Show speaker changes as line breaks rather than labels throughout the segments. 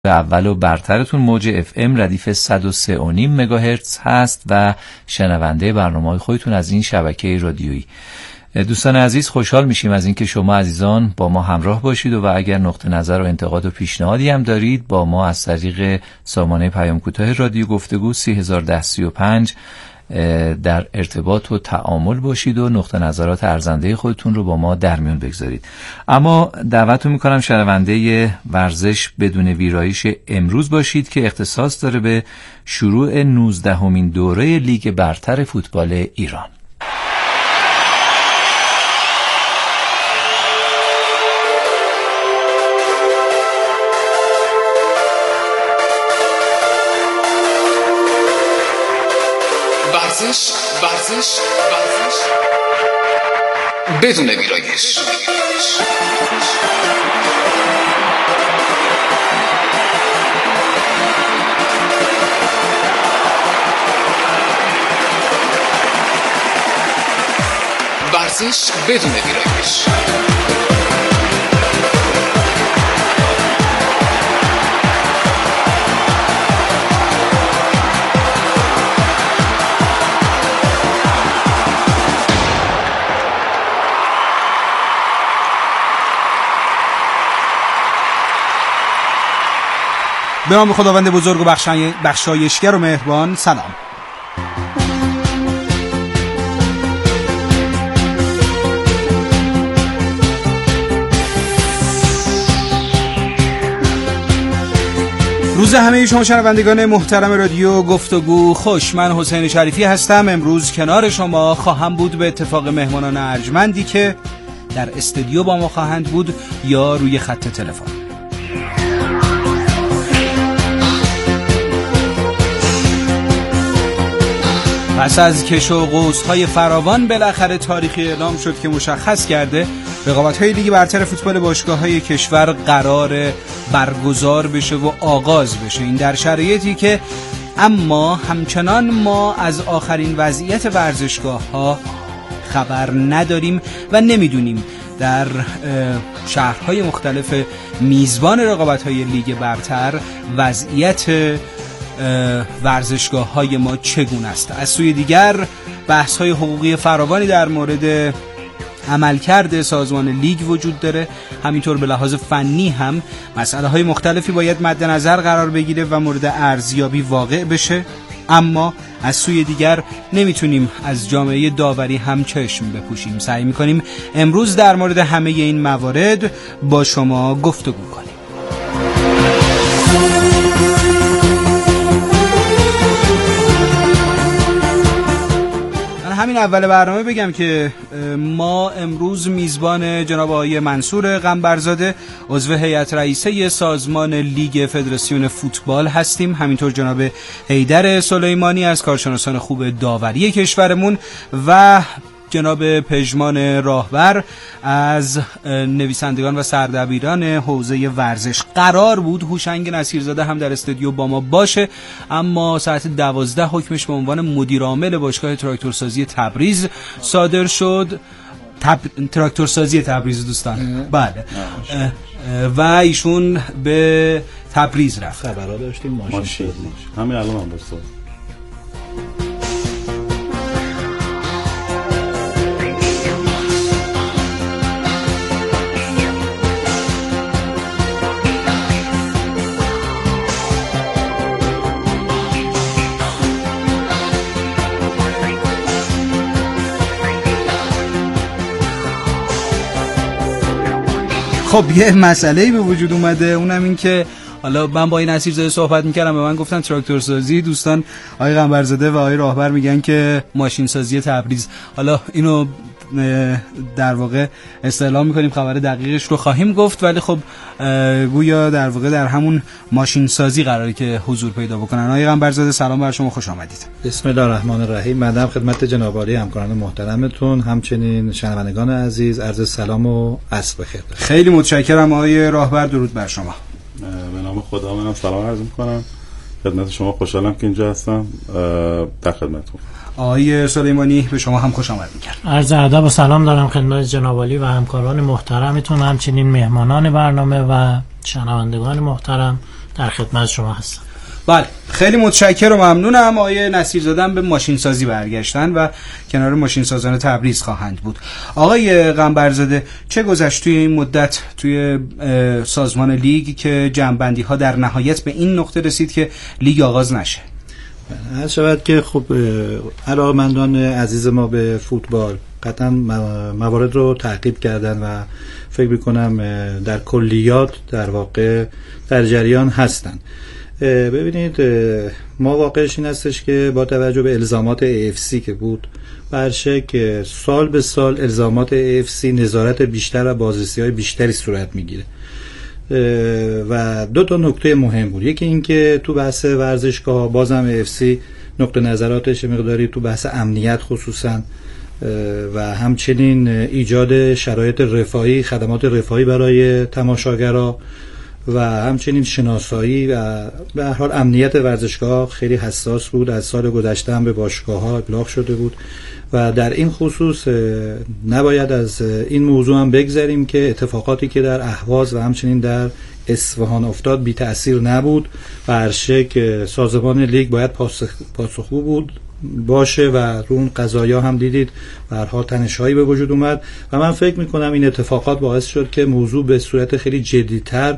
اول و برترتون موج FM ردیف 103.5 مگاهرتز هست و شنونده برنامه‌های خودتون از این شبکه رادیویی. دوستان عزیز، خوشحال میشیم از اینکه شما عزیزان با ما همراه باشید و اگر نقطه نظر و انتقاد و پیشنهادی هم دارید با ما از طریق سامانه پیام کوتاه رادیو گفتگو 301035 در ارتباط و تعامل باشید و نقطه نظرات ارزنده خودتون رو با ما در میون بگذارید. اما دعوتتون میکنم شنونده ورزش بدون ویرایش امروز باشید که اختصاص داره به شروع 19مین دوره لیگ برتر فوتبال ایران.
ورزش بدون ویرایش. ورزش بدون ویرایش.
به نام خداوند بزرگ و بخشایشگر و مهربان. سلام. روز همه شما شنوندگان محترم رادیو گفتگو خوش. من حسین شریفی هستم. امروز کنار شما خواهم بود به اتفاق مهمانان ارجمندی که در استودیو با ما خواهند بود یا روی خط تلفن. پس از کش و قوس‌های فراوان بالاخره تاریخی اعلام شد که مشخص کرده رقابت‌های لیگ برتر فوتبال باشگاه‌های کشور قرار برگزار بشه و آغاز بشه. این در شرایطی که اما همچنان ما از آخرین وضعیت ورزشگاه‌ها خبر نداریم و نمیدونیم در شهرهای مختلف میزبان رقابت‌های لیگ برتر وضعیت ورزشگاه‌های ما چگونه است. از سوی دیگر بحث‌های حقوقی فراوانی در مورد عملکرد سازمان لیگ وجود داره. همینطور به لحاظ فنی هم مسائل مختلفی باید مد نظر قرار بگیره و مورد ارزیابی واقع بشه، اما از سوی دیگر نمیتونیم از جامعه داوری هم چشم بپوشیم. سعی میکنیم امروز در مورد همه این موارد با شما گفتگو کنیم. همین اول برنامه بگم که ما امروز میزبان جناب آقای منصور قنبرزاده عضو هیئت رئیسه سازمان لیگ فدراسیون فوتبال هستیم، همینطور جناب حیدر سلیمانی از کارشناسان خوب داوری کشورمون و جناب پژمان راهبر از نویسندگان و سردبیران حوزه ورزش. قرار بود هوشنگ نصیرزاده هم در استودیو با ما باشه، اما ساعت 12 حکمش به عنوان مدیر عامل باشگاه تراکتورسازی تبریز صادر شد. تراکتورسازی تبریز دوستان، بله، و ایشون به تبریز رفت.
خبرها داشتیم ماشین همین الان هم باشه.
خب یه مسئله‌ای به وجود اومده، اونم این که حالا من با این نصیرزاده صحبت میکردم، به من گفتن تراکتورسازی، دوستان آقای قنبرزاده و آقای راهبر میگن که ماشین سازی تبریز. حالا اینو در واقع استعلام میکنیم، خبر دقیقش رو خواهیم گفت، ولی خب گویا در واقع در همون ماشین سازی قراره که حضور پیدا بکنن. آقای قنبرزاده سلام بر شما، خوش آمدید.
بسم الله الرحمن الرحیم. مدام خدمت جناب عالی همکاران محترمتون، همچنین شنوندگان عزیز، عرض سلام و عصر بخیر.
خیلی متشکرم آقای راهبر، درود بر شما.
به نام خدا منم سلام عرض میکنم خدمت شما، خوشحالم که اینجا هستم در خدمتتون.
آقای سلیمانی به شما هم خوش آمد میگم.
عرض ادب و سلام دارم خدمت جناب عالی و همکاران محترمتون، همچنین مهمانان برنامه و شنوندگان محترم. در خدمت شما هستم.
بله، خیلی متشکرم و ممنونم. آقای نصیرزاده به ماشین سازی برگشتن و کنار ماشین سازان تبریز خواهند بود. آقای قنبرزاده، چه گذشت توی این مدت توی سازمان لیگ که جمع‌بندی ها در نهایت به این نقطه رسید که لیگ آغاز نشه؟
هر شود که خب علاقه‌مندان عزیز ما به فوتبال قطعا موارد رو تعقیب کردن و فکر می‌کنم در کلیات در واقع در جریان هستن. ببینید، ما واقعش این هستش که با توجه به الزامات AFC که بود، برشک سال به سال الزامات AFC نظارت بیشتر و بازرسی‌های بیشتری صورت میگیره و دو تا نکته مهم بود. یکی این که تو بحث ورزشگاه بازم AFC نقطه نظراتش مقداری تو بحث امنیت خصوصا و همچنین ایجاد شرایط رفاهی، خدمات رفاهی برای تماشاگرها و همچنین شناسایی و به هر حال امنیت ورزشگاه خیلی حساس بود. از سال گذشته هم به باشگاه‌ها ابلاغ شده بود و در این خصوص نباید از این موضوع هم بگذریم که اتفاقاتی که در اهواز و همچنین در اصفهان افتاد بی تأثیر نبود و هر شک سازمان لیگ باید پاسخگو بود باشه و رو اون قضایا هم دیدید به هر حال تنش‌هایی به وجود اومد و من فکر می‌کنم این اتفاقات باعث شد که موضوع به صورت خیلی جدی‌تر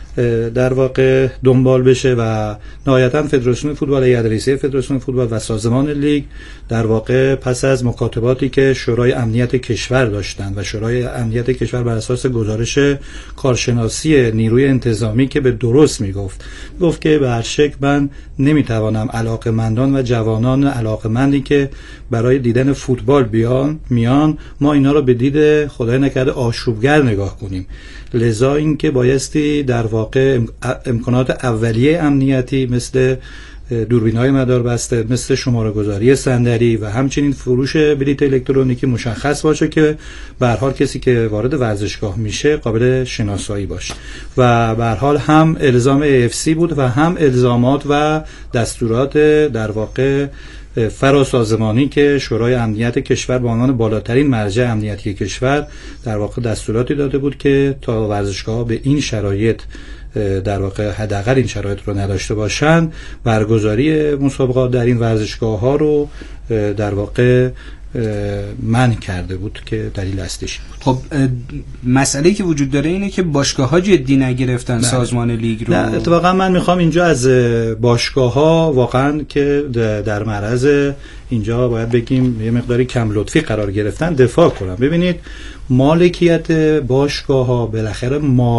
در واقع دنبال بشه و نهایتاً فدراسیون فوتبال، هیئت رئیسه فدراسیون فوتبال و سازمان لیگ در واقع پس از مکاتباتی که شورای امنیت کشور داشتند و شورای امنیت کشور بر اساس گزارش کارشناسی نیروی انتظامی که به درست گفت که به هر شکل من نمیتوانم علاقه‌مندان و جوانان علاقه‌مندی که برای دیدن فوتبال میان ما اینا رو به دید خدای نکرده آشوبگر نگاه کنیم. لذا این که بایستی در واقع امکانات اولیه امنیتی مثل دوربین‌های مداربسته، مثل شماره‌گذاری صندلی و همچنین فروش بلیط الکترونیکی مشخص باشه که به هر حال کسی که وارد ورزشگاه میشه قابل شناسایی باشه و به هر حال هم الزام AFC بود و هم الزامات و دستورات در واقع فراسازمانی که شورای امنیت کشور به عنوان بالاترین مرجع امنیتی کشور در واقع دستوراتی داده بود که تا ورزشگاه‌ها به این شرایط در واقع حداقل این شرایط رو نداشته باشند، برگزاری مسابقات در این ورزشگاه‌ها رو در واقع منع کرده بود که دلیل اصلیش بود.
خب مسئله‌ای که وجود داره اینه که باشگاه‌ها جدی نگرفتن سازمان لیگ رو.
نه، اتفاقا من میخوام اینجا از باشگاه‌ها واقعا که در معرض اینجا باید بگیم یه مقداری کم لطفی قرار گرفتن دفاع کنم. ببینید، مالکیت باشگاه‌ها بالاخره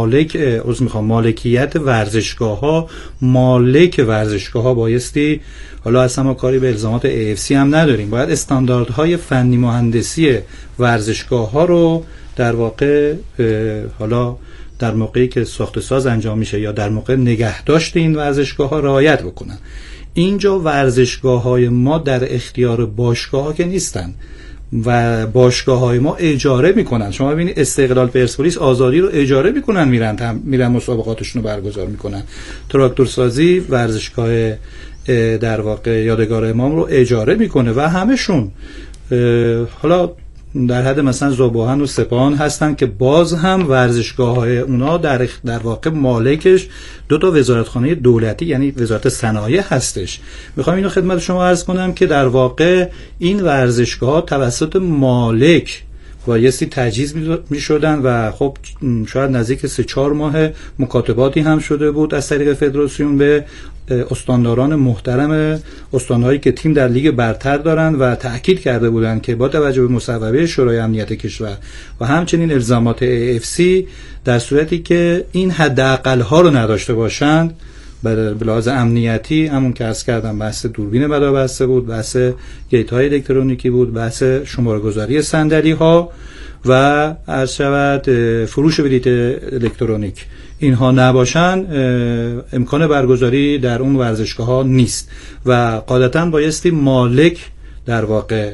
مالکیت ورزشگاه‌ها، مالک ورزشگاه‌ها بایستی، حالا اصلا ما کاری به الزامات AFC هم نداریم، باید استانداردهای فنی مهندسی ورزشگاه‌ها رو در واقع حالا در موقعی که ساخت ساز انجام میشه یا در موقع نگهداشت این ورزشگاه‌ها رعایت بکنن. اینجا ورزشگاه‌های ما در اختیار باشگاه‌ها که نیستن و باشگاه‌های ما اجاره میکنن. شما ببینید استقلال، پرسپولیس، آزادی رو اجاره میکنن، میرن مسابقاتشون رو برگزار میکنن. تراکتورسازی ورزشگاه در واقع یادگار امام رو اجاره میکنه و همشون حالا در حد مثلا ذوب‌آهن و سپاهان هستن که باز هم ورزشگاه‌های اونا در واقع مالکش دو تا وزارتخانه دولتی یعنی وزارت صنایع هستش. میخوام اینو خدمت شما عرض کنم که در واقع این ورزشگاه‌ها توسط مالک بایستی تجهیز می‌شدن و خب شاید نزدیک 3-4 ماه مکاتباتی هم شده بود از طریق فدراسیون به استانداران محترم استان‌هایی که تیم در لیگ برتر دارن و تأکید کرده بودند که با توجه به مصوبه شورای امنیت کشور و همچنین الزامات AFC در صورتی که این حداقل‌ها رو نداشته باشند به لحاظ امنیتی، همون که عرض کردم بحث دوربین مداربسته بود، بحث گیت‌های الکترونیکی بود، بحث شماره‌گذاری صندلی‌ها و عرض شود فروش بلیط الکترونیک، اینها نباشن امکان برگزاری در اون ورزشگاه‌ها نیست و قاعدتاً بایستی مالک در واقع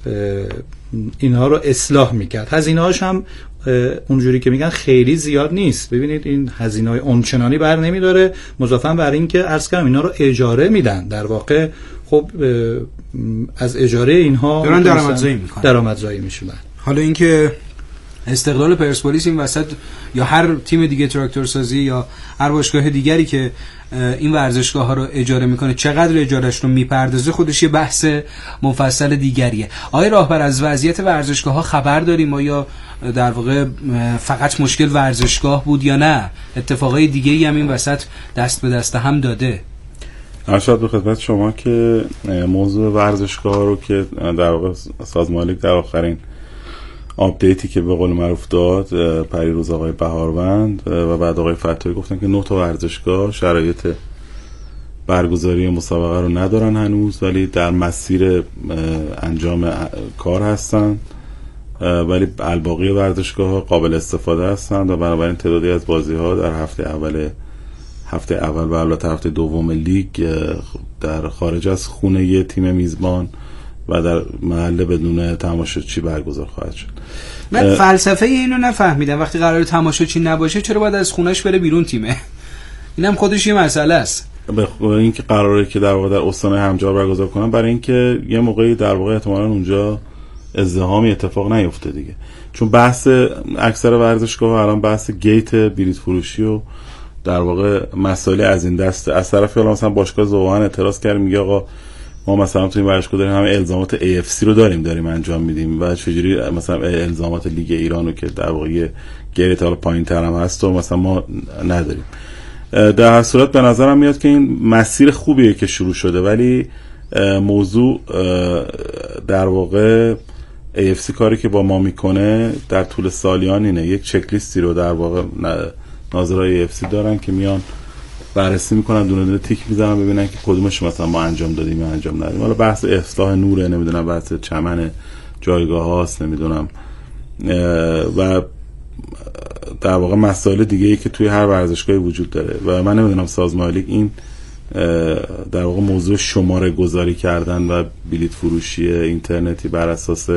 اینها رو اصلاح میکرد. هزینه‌هاش هم اونجوری که میگن خیلی زیاد نیست. ببینید این هزینه‌های اونچنانی بر نمیداره، مضافاً بر این که عرض کردم اینا رو اجاره میدن، در واقع خب از اجاره اینها
دارن درآمدزایی میکنن،
درآمدزایی میشه.
حالا اینکه استقلال پرسپولیس این وسط یا هر تیم دیگه تراکتورسازی یا هر باشگاه دیگری که این ورزشگاه ها رو اجاره میکنه چقدر اجارهش رو میپردازه خودش یه بحث مفصل دیگریه. آقای راهبر از وضعیت ورزشگاه ها خبر داریم یا در واقع فقط مشکل ورزشگاه بود یا نه اتفاقای دیگه‌ای هم این وسط دست به دست هم داده؟
ارشاد به خدمت شما که موضوع ورزشگاه رو که در واقع سازمان لیگ در آخرین آپدیتی که به قول معروف داد پریروز آقای بهاروند و بعد آقای فتاحی گفتن که 9 تا ورزشگاه شرایط برگزاری مسابقه رو ندارن هنوز ولی در مسیر انجام کار هستن، ولی الباقی ورزشگاه ها قابل استفاده هستند و بنابراین تعدادی از بازی ها در هفته اول و البته هفته دوم لیگ در خارج از خونه یه تیم میزبان و در محله بدون تماشاچی برگزار خواهد شد.
من فلسفه اینو نفهمیدم، وقتی قرار تماشاچی نباشه چرا باید از خونش بره بیرون تیمه؟ اینم خودش یه مسئله است. به
اینکه قراره که در واقع در استان همجار برگزار کنن برای اینکه یه موقعی در واقع احتمالاً اونجا ازدحامی اتفاق نیفته دیگه، چون بحث اکثر ورزشگاه‌ها الان بحث گیت بلیط فروشی و در واقع مسائل از این دست. از طرف حالا مثلا باشگاه ذوق‌ها اعتراض کرد، میگه آقا ما مثلا تو این ورزشگاه داریم همه الزامات AFC رو داریم انجام میدیم و چجوری مثلا الزامات لیگ ایران رو که در واقع گیت حالا پایین‌تر هم هست و مثلا ما نداریم. در هر صورت به نظرم میاد که این مسیر خوبیه که شروع شده، ولی موضوع در واقع AFC کاری که با ما میکنه در طول سالیان اینه، یک چک لیستی رو در واقع ناظرای AFC دارن که میان بررسی میکنن، دونه دونه تیک میزنن ببینن که کدومش مثلا ما انجام دادیم یا انجام ندادیم. حالا بحث اصلاح نوره، نمیدونم بحث چمن جایگاه هاست، نمیدونم و در واقع مسائل دیگه ای که توی هر ورزشگاهی وجود داره و من نمیدونم سازمان لیگ این در واقع موضوع شماره گذاری کردن و بلیط فروشی اینترنتی بر اساس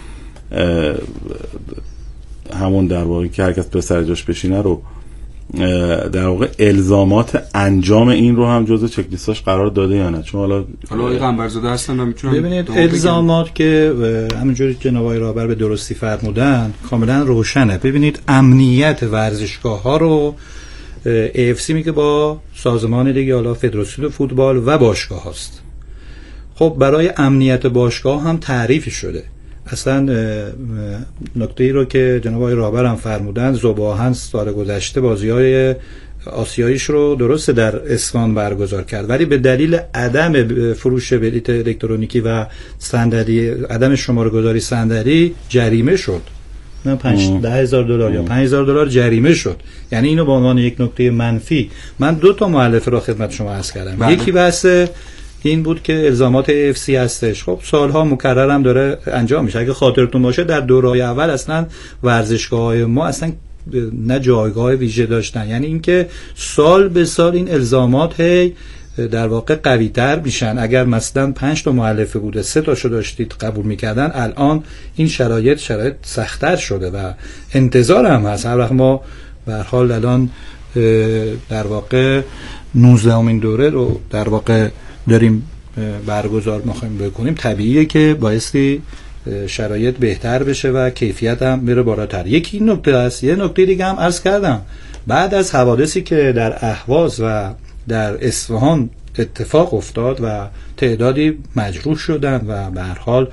همون در واقع که هر کس به سر جاش بشینه رو در واقع الزامات انجام این رو هم جزء چک لیستاش قرار داده یا نه؟ چون حالا
آقای قنبرزاده هستن میتونن
ببینید الزامات که همونجوری که جناب آقای راهبر به درستی فرمودن کاملا روشنه. ببینید امنیت ورزشگاه ها رو AFC میگه با سازمان لیگ حالا فدراسیون فوتبال و باشگاه هاست. خب برای امنیت باشگاه هم تعریفی شده. اصلا نکته‌ای رو که جناب آقای راهبر هم فرمودن، ذوب‌آهن سال گذشته بازی‌های آسیاییش رو درست در اصفهان برگزار کرد ولی به دلیل عدم فروش بلیط الکترونیکی و صندلی، عدم شماره‌گذاری صندلی جریمه شد. نه 10,000 دلار یا 5,000 دلار جریمه شد. یعنی اینو به عنوان یک نکته منفی من 2 تا مؤلفه را خدمت شما عرض کردم.
بله.
یکی بحث این بود که الزامات AFC هستش. خب سالها مکرر هم داره انجام میشه. اگه خاطرتون باشه در دوره‌های اول اصلا ورزشگاه‌های ما اصلا نه جایگاه ویژه داشتن، یعنی اینکه سال به سال این الزامات هی در واقع قوی‌تر میشن. اگر مثلا 5 تا مؤلفه بوده 3 تاشو داشتید قبول میکردن، الان این شرایط سخت‌تر شده و انتظار هم هست. هر وقت ما به هر حال الان در واقع 19مین دوره رو در واقع داریم برگزار می‌خوایم بکنیم، طبیعیه که بایستی شرایط بهتر بشه و کیفیت هم بره بالاتر. یکی این نکته است. یه نکته دیگه هم عرض کردم، بعد از حوادثی که در اهواز و در اصفهان اتفاق افتاد و تعدادی مجروح شدن و به هر حال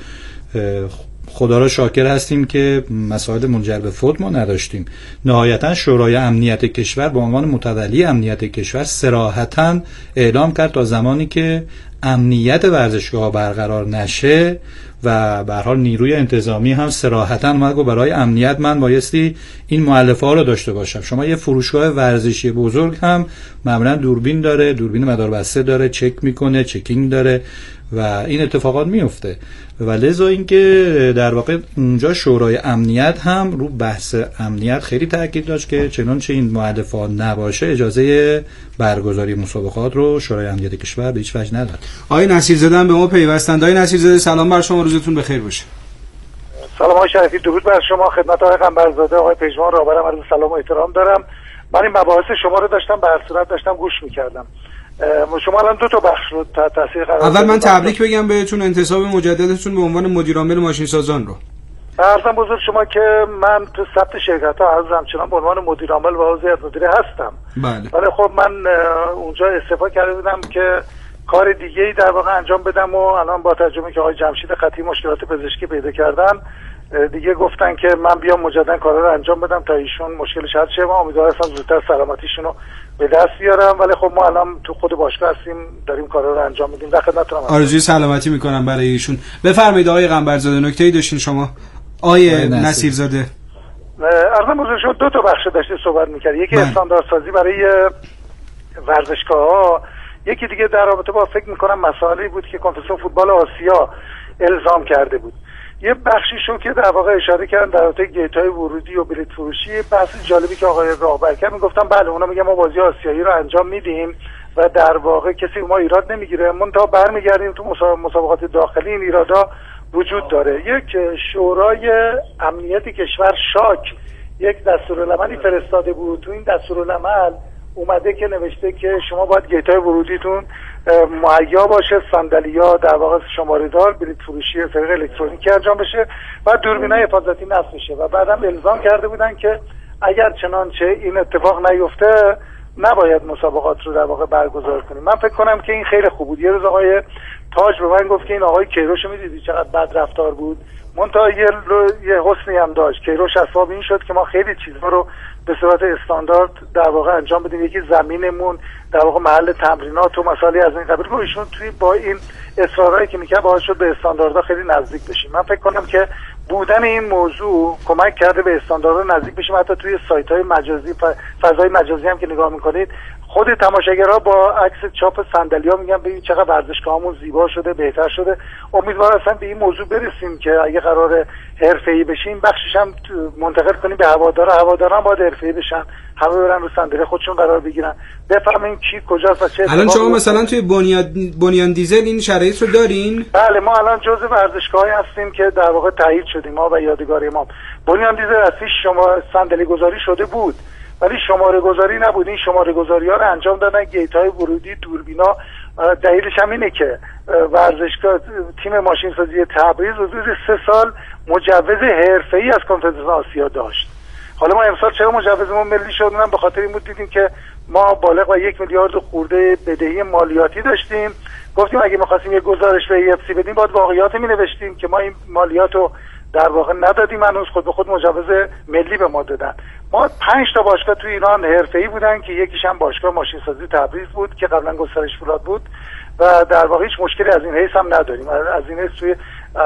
خدا را شاکر هستیم که مسائل منجر به فوت ما نداشتیم. نهایتا شورای امنیت کشور به عنوان متولی امنیت کشور صراحتا اعلام کرد تا زمانی که امنیت ورزشگاه برقرار نشه و به هر حال نیروی انتظامی هم صراحتا مگو برای امنیت من بایستی این مؤلفه ها رو داشته باشم. شما یه فروشگاه ورزشی بزرگ هم معمولا دوربین داره، دوربین مداربسته داره، چک میکنه، چکینگ داره و این اتفاقات میفته و لذا اینکه در واقع اونجا شورای امنیت هم رو بحث امنیت خیلی تاکید داشت که چنانچه این مؤلفات نباشه اجازه برگزاری مسابقات رو شورای امنیت کشور به هیچ وجه نداد.
آقای نصیرزاده هم به ما پیوستند. آقای نصیرزاده سلام بر شما، روزتون بخیر باشه.
سلام آقای شریفی، درود بر شما، خدمت آقای قنبرزاده، آقای پژمان راهبرم عرض سلام و احترام دارم. من این مباحث شما رو داشتم به هر صورت داشتم گوش می‌کردم. شما الان 2 تا بخش رو تاثیر قرار
اول من تبریک بگم بهتون انتصاب مجددتون به عنوان مدیر عامل ماشین سازان رو.
عرضم بزرگ شما که من تو ثبت شرکت‌ها از همچنان به عنوان مدیر عامل و عضو هیئت مدیره هستم.
بله.
ولی خب من اونجا استعفا کرده بودم که کار دیگه‌ای در واقع انجام بدم و الان با ترجمه که آقای جمشید خطی مشکلات پزشکی پیدا کردن دیگه گفتن که من بیام مجددا کارا رو انجام بدم تا ایشون مشکلش حل شه و امیدوارم زودتر سلامتیشون رو به دست بیارم. ولی خب ما الان تو خود باشگاه هستیم داریم کارا رو انجام میدیم. در خدمتتونم.
آرزوی سلامتی میکنم برای ایشون. بفرمایید آقای قنبرزاده، نکته‌ای داشتین شما؟ آقای نصیرزاده.
عرضم بزرگ شما دو تا بخش داشته صحبت می‌کرد. یکی استانداردسازی برای ورزشگاه‌ها، یکی دیگه در رابطه با فکر می‌کنم مسائلی بود که کنفدراسیون فوتبال آسیا الزام کرده بود. یه بخشی شو که در واقع اشاره کردن در رابطه گیت‌های ورودی و بلیط فروشی، بحث جالبی که آقای راهبر کرد، میگفتم بله اونا میگن ما بازی آسیایی رو انجام میدیم و در واقع کسی ما ایراد نمیگیره، منتها برمیگردیم تو مسابقات داخلی این ایرادا وجود داره. یک شورای امنیت کشور شاک یک دستورالعملی فرستاده بود. تو این دستورالعمل اومده که نوشته که شما باید گیت‌های ورودیتون مهیا باشه، صندلی‌ها در واقع شماره دار، بلیط فروشی طریق الکترونیکی انجام بشه و دوربینای حفاظتی نصب بشه و بعدم الزام کرده بودن که اگر چنانچه این اتفاق نیفته نباید مسابقات رو در واقع برگزار کنیم. من فکر کنم که این خیلی خوب بود. یه روز آقای تاج به من گفت که این آقای کیروش می‌دیدی چقدر بد رفتار بود، منتها یه حسنی هم داشت. کیروش اسباب این شد که ما خیلی چیزها رو به صورت استاندارد در واقع انجام بدیم. یکی زمینمون در واقع محل تمرینات و مسائلی از این قبیل. ایشون توی با این اصرارهایی که میکنه باعث شد به استانداردها خیلی نزدیک بشیم. من فکر کنم که بودن این موضوع کمک کرده به استانداردها نزدیک بشیم. حتی توی سایت‌های مجازی، فضای مجازی هم که نگاه میکنید، خود تماشاگرها با عکس چاپ صندلی‌ها میگن ببین چقدر ورزشگاهمون زیبا شده، بهتر شده. امیدوارم اصلا به این موضوع برسیم که اگه قراره حرفه‌ای بشیم بخشش هم منتقل کنیم به هوادارا باید حرفه‌ای بشن، همه برن رو صندلی خودشون قرار بگیرن، بفهمیم کی کجاست و چه.
الان شما مثلا توی بنیان دیزل این شرایط رو دارین؟
بله، ما الان جزء ورزشگاهی هستیم که در واقع تایید شدیم ما و یادگاری ما. بنیان دیزل اصلی شما صندلی گذاری شده بود ولی شماره گذاری نبود. این شماره گذاری ها رو انجام دادن، گیت های ورودی، دوربینا. دلیلش هم اینه که ورزشگاه تیم ماشین سازی تبریز حدود 3 سال مجوز حرفه‌ای از کنفدراسیون آسیا داشت. حالا ما امسال چرا مجوزمون ملی شد؟ اونم به خاطر این بود دیدیم که ما بالغ بر 1 میلیارد خورده بدهی مالیاتی داشتیم. گفتیم اگه می‌خواستیم یه گزارش به EFC بدیم باید واقعیات می‌نوشتیم که ما این مالیاتو در واقع ندادیم، هنوز خود به خود مجوز ملی به ما دادن. ما 5 تا باشگاه تو ایران حرفه‌ای بودن که یکیش هم باشگاه ماشین سازی تبریز بود که قبلا گسترش فولاد بود و در واقع هیچ مشکلی از این حیث هم نداریم. از این حیث توی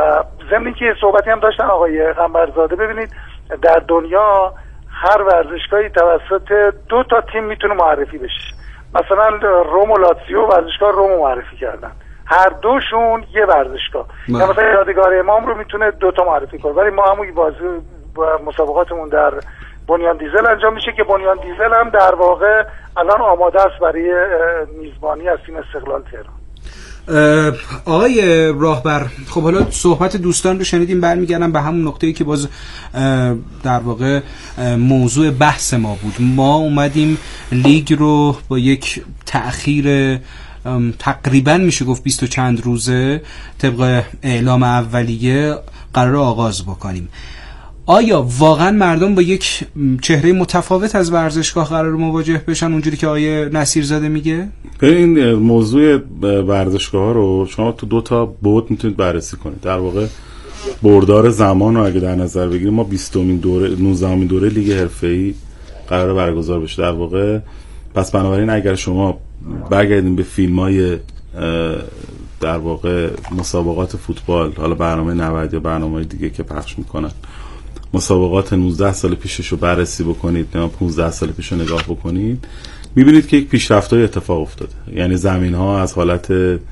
ضمن که صحبتی هم داشتن آقای قنبرزاده، ببینید در دنیا هر ورزشگاهی توسط 2 تا تیم میتونه معرفی بشه. مثلا روم و لاتزیو ورزشگاه روم معرفی کردن، هر دوشون یه ورزشگاه. یا مثلا یادگار امام رو میتونه 2 تا معرفی کنه، ولی ما همون بازی مسابقاتمون در بنیان دیزل انجام میشه که بنیان دیزل هم در واقع الان آماده است برای میزبانی از تیم استقلال تهران.
آقای راهبر، خب حالا صحبت دوستان رو شنیدیم، برمیگردم به همون نقطه‌ای که باز در واقع موضوع بحث ما بود. ما اومدیم لیگ رو با یک تأخیر تقریبا میشه گفت 20 و چند روزه طبق اعلام اولیه قرار آغاز بکنیم. آیا واقعا مردم با یک چهره متفاوت از ورزشگاه قرار مواجه بشن اونجوری که آقای نصیرزاده میگه؟
این موضوع ورزشگاه رو شما تو 2 تا بعد میتونید بررسی کنید. در واقع بردار زمان رو اگه در نظر بگیریم، ما 20مین دوره 19مین دوره لیگ حرفه‌ای قرار برگزار بشه در واقع. پس بنابراین اگر شما برگردیم به فیلم‌های در واقع مسابقات فوتبال، حالا برنامه 90 یا برنامه‌های دیگه که پخش میکنن، مسابقات 19 سال پیشش رو بررسی بکنید یا 15 سال پیش رو نگاه بکنید، میبینید که یک پیشرفت‌های اتفاق افتاده. یعنی زمین‌ها از حالت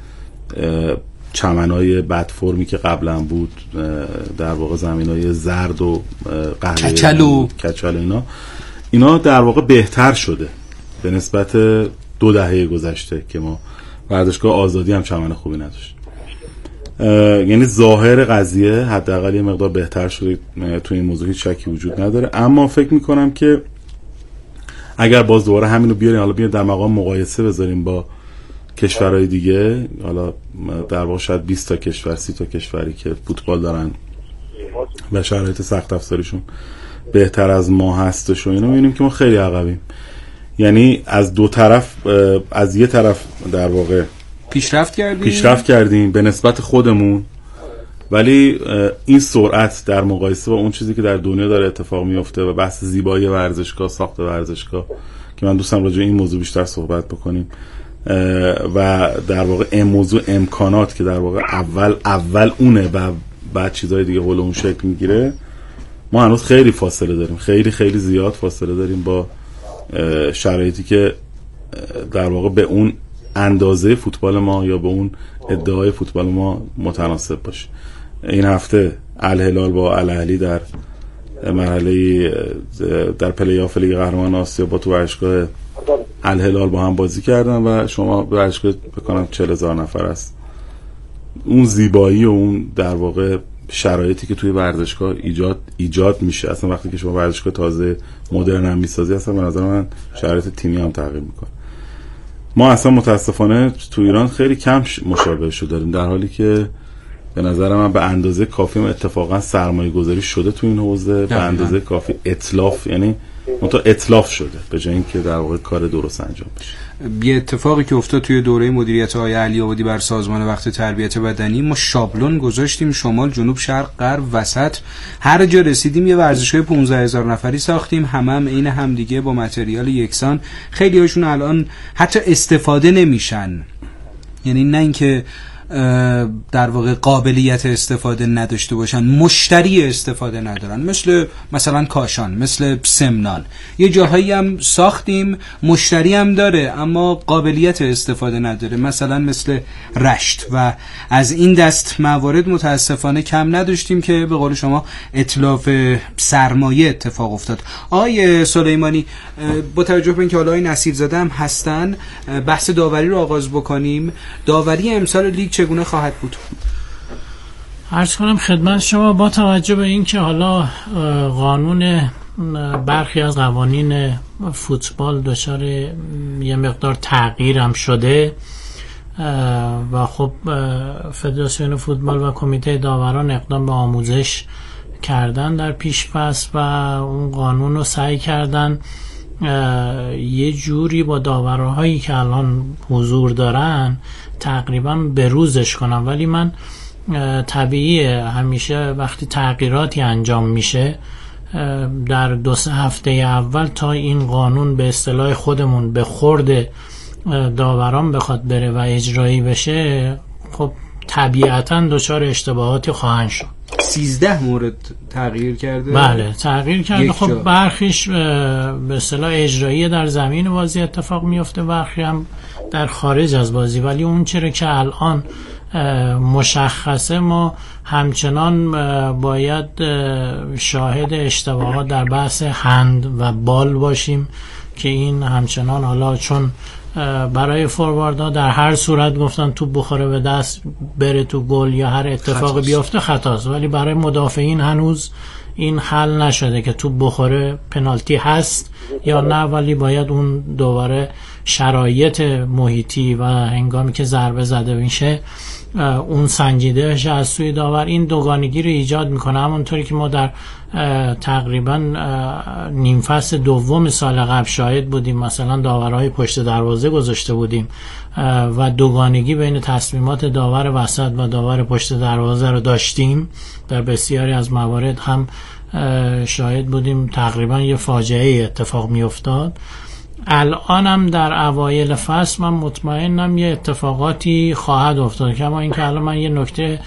چمن‌های بد فرمی که قبلا بود، در واقع زمین‌های زرد و قهوه‌ای کچل اینا در واقع بهتر شده به نسبت 2 دهه گذشته که ما ورزشگاه آزادی هم چمن خوبی نداشت. یعنی ظاهر قضیه حداقل یه مقدار بهتر شده، تو این موضوع هیچ شکی وجود نداره. اما فکر میکنم که اگر باز دوباره همین رو بیاریم، حالا بیاریم در مقام مقایسه بذاریم با کشورهای دیگه، حالا در واقع شاید 20 تا کشور 30 تا کشوری که فوتبال دارن و شرایط سخت افزاریشون بهتر از ما هستش و اینو میبینیم که ما خیلی عقبیم. یعنی از دو طرف، از یه طرف در واقع پیشرفت کردیم به نسبت خودمون، ولی این سرعت در مقایسه با اون چیزی که در دنیا داره اتفاق میفته و بحث زیبایی ورزشگاه، ساخت ورزشگاه که من دوستم راجع به این موضوع بیشتر صحبت بکنیم و در واقع این موضوع امکانات که در واقع اول اونه و بعد چیزای دیگه حول اون شکل میگیره، ما هنوز خیلی فاصله داریم، خیلی خیلی زیاد فاصله داریم با شرایطی که در واقع به اون اندازه فوتبال ما یا به اون ادعای فوتبال ما متناسب باشه. این هفته الهلال با الاهلی در مرحله در پلی آف لیگ قهرمان آسیا با تو ورزشگاه الهلال با هم بازی کردن و شما ورزشگاه بکنم 40,000 نفر است. اون زیبایی و اون در واقع شرایطی که توی ورزشگاه ایجاد میشه، اصلا وقتی که شما ورزشگاه تازه مدرن هم میسازی، اصلا به نظر من شرایط تیمی هم تغییر میکنه. ما اصلا متاسفانه تو ایران خیلی کم مشابهش رو داریم، در حالی که به نظر من به اندازه کافی اتفاقا سرمایه گذاری شده تو این حوزه، به اندازه کافی اتلاف، یعنی اتلاف شده به جای اینکه در واقع کار درست انجام بشه.
یه اتفاقی که افتاد توی دوره مدیریت آقای علی آبادی بر سازمان وقت تربیت بدنی، ما شابلون گذاشتیم شمال جنوب شرق غرب وسط، هر جا رسیدیم یه ورزشگاه 15,000 نفری ساختیم، هم عین هم دیگه با متریال یکسان. خیلی هاشون الان حتی استفاده نمیشن، یعنی نه اینکه در واقع قابلیت استفاده نداشته باشن، مشتری استفاده ندارن، مثلا کاشان، مثل سمنان. یه جاهایی هم ساختیم مشتری هم داره اما قابلیت استفاده نداره، مثلا مثل رشت، و از این دست موارد متاسفانه کم نداشتیم که به قول شما اتلاف سرمایه اتفاق افتاد. آقای سلیمانی، با توجه به اینکه حالا آقای نصیرزاده هم هستن، بحث داوری رو آغاز بکنیم. داوری امسال لیگ چگونه خواهد بود؟
عرض کنم خدمت شما با توجه به اینکه حالا قانون برخی از قوانین فوتبال دچار یه مقدار تغییر هم شده و خب فدراسیون فوتبال و کمیته داوران اقدام به آموزش کردن در پیش پس و اون قانون رو سعی کردن یه جوری با داورهایی که الان حضور دارن تقریبا بروزش کنم. ولی من طبیعیه همیشه وقتی تغییراتی انجام میشه در 2-3 هفته اول تا این قانون به اصطلاح خودمون به خورد داوران بخواد بره و اجرایی بشه، خب طبیعتا دچار اشتباهاتی خواهند شد.
13 مورد تغییر کرده؟
بله تغییر کرده. خب برخیش به اصطلاح اجرایی در زمین بازی اتفاق میفته، برخی هم در خارج از بازی. ولی اون چیزی که الان مشخصه ما همچنان باید شاهد اشتباهات در بحث هند و بال باشیم که این همچنان حالا چون برای فورواردها در هر صورت گفتن توپ بخوره به دست بره تو گل یا هر اتفاقی بیفته خطاست، ولی برای مدافعین هنوز این حل نشده که توپ بخوره پنالتی هست یا نه، ولی باید اون دوباره شرایط محیطی و هنگامی که ضربه زده میشه اون سنجیده بشه از سوی داور. این دوگانگی رو ایجاد میکنه، همونطوری که ما در تقریبا نیم فصل دوم سال قبل شاهد بودیم، مثلا داورهای پشت دروازه گذاشته بودیم و دوگانگی بین تصمیمات داور وسط و داور پشت دروازه رو داشتیم. در بسیاری از موارد هم شاهد بودیم تقریبا یه فاجعه اتفاق میافتاد. الانم در اوایل فصل من مطمئنم یه اتفاقاتی خواهد افتاد، کما اینکه الان من یه نکته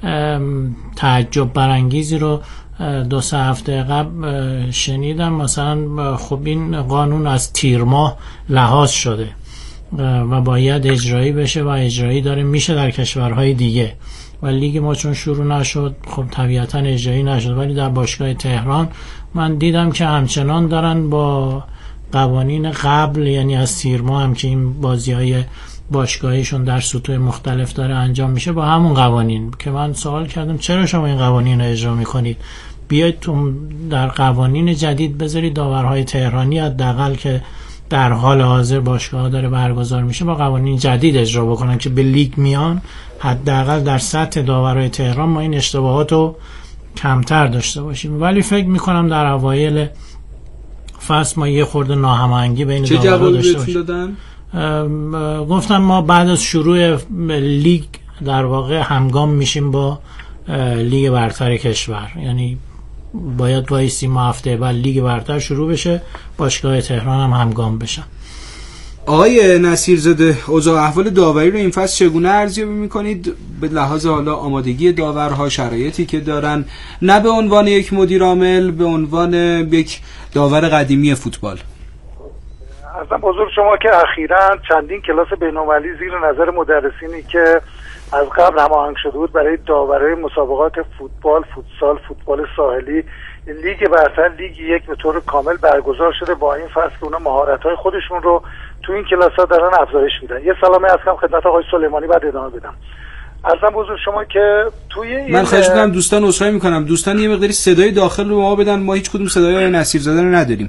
تعجب برانگیزی رو 2-3 هفته قبل شنیدم. مثلا خب این قانون از تیر ماه لحاظ شده و باید اجرایی بشه و اجرایی داره میشه در کشورهای دیگه و لیگ ما چون شروع نشد خب طبیعتا اجرایی نشد. ولی در باشگاه تهران من دیدم که همچنان دارن با قوانین قبل، یعنی از تیر ماه هم که این بازی‌های باشگاهیشون در سطوح مختلف داره انجام میشه با همون قوانین، که من سوال کردم چرا شما این قوانین رو اجرا میکنید، بیاید تو در قوانین جدید بذارید داورهای تهرانی حداقل که در حال حاضر باشگاه داره برگزار میشه با قوانین جدید اجرا بکنن که به لیگ میان، حداقل در سطح داورهای تهران ما این اشتباهات رو کمتر داشته باشیم، ولی فکر میکنم در اوایل فصل ما یه خورده ناهماهنگی بین داورا داشته باشیم. گفتم ما بعد از شروع لیگ در واقع همگام میشیم با لیگ برتر کشور، یعنی باید وایسیم ما هفته بعد لیگ برتر شروع بشه، باشگاه تهران هم همگام بشن.
آقای نصیرزاده، اوضاع احوال داوری رو این فصل چگونه ارزیابی میکنید به لحاظ حالا آمادگی داورها، شرایطی که دارن، نه به عنوان یک مدیر عامل، به عنوان یک داور قدیمی فوتبال؟
اصلا بزرگ شما که اخیراً چندین کلاس بین‌المللی زیر نظر مدرسینی که از قبل هماهنگ شده بود برای داورای مسابقات فوتبال، فوتسال، فوتبال ساحلی، لیگ برتر، لیگ یک به طور کامل برگزار شده. با این فصل که اونا مهارت‌های خودشون رو تو این کلاس‌ها دارن افزایش میدن. یه سلامی از خدمت آقای سلیمانی بعد ادامه بدم. اصلا بزرگ شما که توی
من خواهش می‌کنم دوستان عذرخواهی می‌کنم، دوستان یه مقداری صدای داخل رو ما بدن، ما هیچ کدوم صدای نصیرزاده رو نداریم.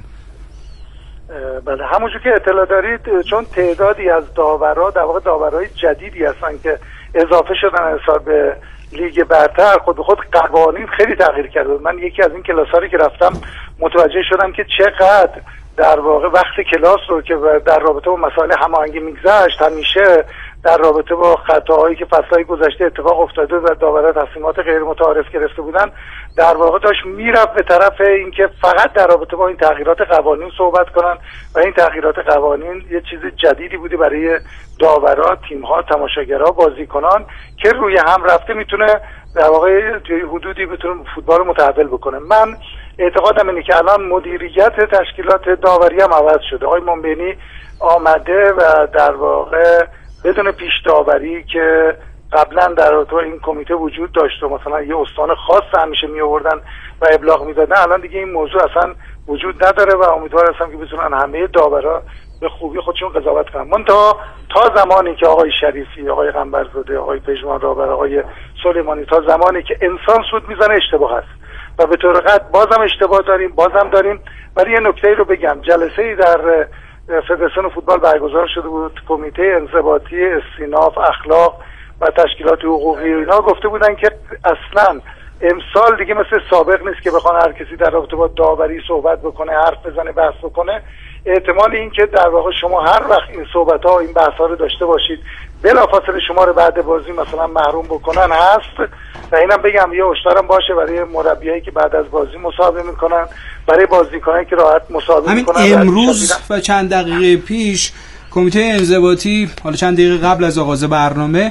بله، همونجور که اطلاع دارید چون تعدادی از داورا در واقع داورای جدیدی هستن که اضافه شدن حساب به لیگ برتر، خود به خود قوانین خیلی تغییر کرده. من یکی از این کلاس‌ها رو که رفتم متوجه شدم که چقدر در واقع وقت کلاس رو که در رابطه با مسائل هماهنگی میگذشت همیشه در رابطه با خطاهایی که فصل‌های گذشته اتفاق افتاده و داورا تصمیمات غیر متعارف گرفته بودن در واقع داشت میرفت به طرف اینکه فقط در رابطه با این تغییرات قوانین صحبت کنن و این تغییرات قوانین یه چیز جدیدی بوده برای داورا، تیم‌ها، تماشاگرها، بازیکنان که روی هم رفته میتونه در واقع توی حدودی بتونه فوتبال رو متحول بکنه. من اعتقادم اینه که الان مدیریت تشکیلات داوری هم عوض شده. آقای منبینی آمده و در واقع بدون پیش داوری که قبلا در تو این کمیته وجود داشت و مثلا یه استان خاص همیشه می آوردن و ابلاغ میدادن، الان دیگه این موضوع اصلا وجود نداره و امیدوار هستم که بتونن همه داورا به خوبی خودشون قضاوت کنن. من تا زمانی که آقای شریفی، آقای قنبرزاده، آقای پژمان راور، آقای سلیمانی، تا زمانی که انسان سود میزنه اشتباه هست و به طور قطع بازم اشتباه داریم. ولی یه نکته رو بگم، جلسه‌ای در فدراسیون فوتبال برگزار شده بود، کمیته انضباطی استیناف اخلاق و تشکیلات حقوقی اینا گفته بودن که اصلا امسال دیگه مثل سابق نیست که بخوان هر کسی در رابطه با داوری صحبت بکنه، حرف بزنه، بحث بکنه. احتمال این که در واقع شما هر وقت این صحبت‌ها و این بحث‌ها رو داشته باشید بلافاصله شما رو بعد بازی مثلا محروم بکنن هست. و اینم بگم یه هشدارم باشه برای مربیایی که بعد از بازی مصاحبه میکنن، برای بازیکنایی که راحت مصاحبه میکنن.
همین امروز و چند دقیقه پیش کمیته انضباطی، حالا چند دقیقه قبل از آغاز برنامه،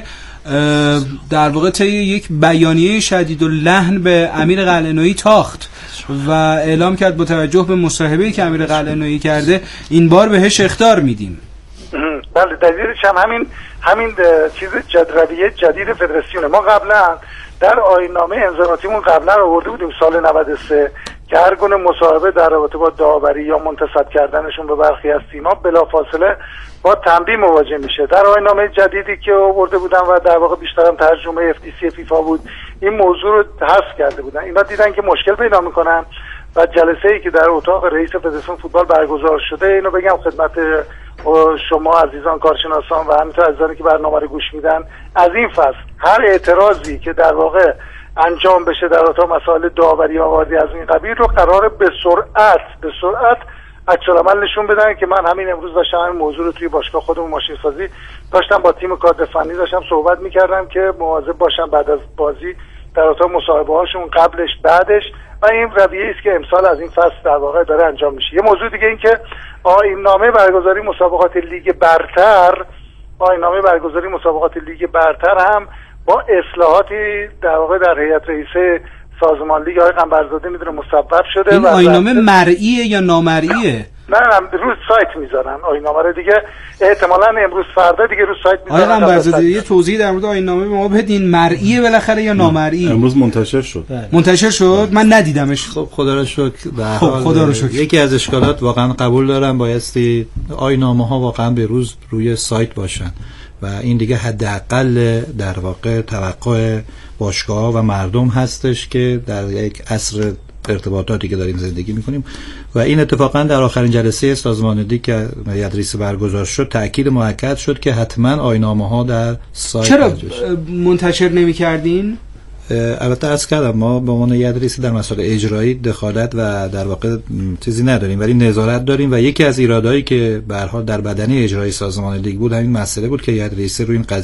در واقع طی یک بیانیه شدید و لحن به امیر قلعه‌نویی تاخت و اعلام کرد با توجه به مصاحبه‌ای که امیر قلعه‌نویی کرده این بار بهش اخطار میدیم.
بله، دلیلش هم همین چیز رویه جدید فدراسیون. ما قبلا در آیین‌نامه انضباطیمون قبلا آورده بودیم سال 93 که هر گونه مصاحبه در رابطه با داوری یا منتسب کردنشون به برخی از تیم‌ها بلافاصله با تنبیه مواجه میشه. در آیین‌نامه جدیدی که آورده بودن و در واقع بیشترم ترجمه FTC فیفا بود، این موضوع رو حذف کرده بودن. اینا دیدن که مشکل پیدا میکنن و جلسه‌ای که در اتاق رئیس فدراسیون فوتبال برگزار شده، اینو بگم خدمت شما عزیزان کارشناسان و همینطور عزیزانی که برنامه رو گوش میدن، از این فصل هر اعتراضی که در واقع انجام بشه در اتاق مسائل داوری آوازی از این قبیل رو قراره به سرعت عکس‌العمل نشون بدن. که من همین امروز داشتم همین موضوع رو توی باشگاه خودمون ماشین سازی داشتم با تیم کادر فنی داشتم صحبت میکردم که مواظب باشن بعد از بازی در اتاق مصاحبه هاشون، قبلش، بعدش. و این رویه‌ای است که امسال از این فصل در واقع داره انجام میشه. یه موضوع دیگه این که آیین‌نامه برگزاری مسابقات لیگ برتر هم با اصلاحاتی در واقع در هیئت رئیسه سازمان لیگ آقای قنبرزاده میدونه مصوب شده.
این آیین‌نامه مرئیه یا نامرئیه؟
نه روز سایت میذارن آیین‌نامه رو دیگه، احتمالاً امروز فردا دیگه روز سایت میذارن.
آقای قنبرزاده یه توضیح در مورد آیین‌نامه به ما بدین، مرئیه بالاخره یا نامرئی؟
امروز منتشر شد.
من ندیدمش.
خب خدا رو شکر.
خدا رو شکر.
یکی از اشکالات واقعا قبول دارم، بایستی آیین‌نامه‌ها واقعا به روز روی سایت باشن و این دیگه حداقل در واقع توقع باشگاه‌ها و مردم هستش که در یک عصر ارتباطاتی که داریم زندگی میکنیم. و این اتفاقا در آخرین جلسه سازمان لیگ که هیئت رئیسه برگزار شد تأکید موکد شد که حتما آیین‌نامه‌ها در سایت
چرا منتشر نمی‌کردین؟
البته عرض کردم ما به عنوان هیئت رئیسه در مسائل اجرایی دخالت و در واقع چیزی نداریم، ولی نظارت داریم و یکی از ایرادایی که به هر حال در بدنه اجرایی سازمان لیگ بود همین مسئله بود که هیئت رئیسه روی این قضیه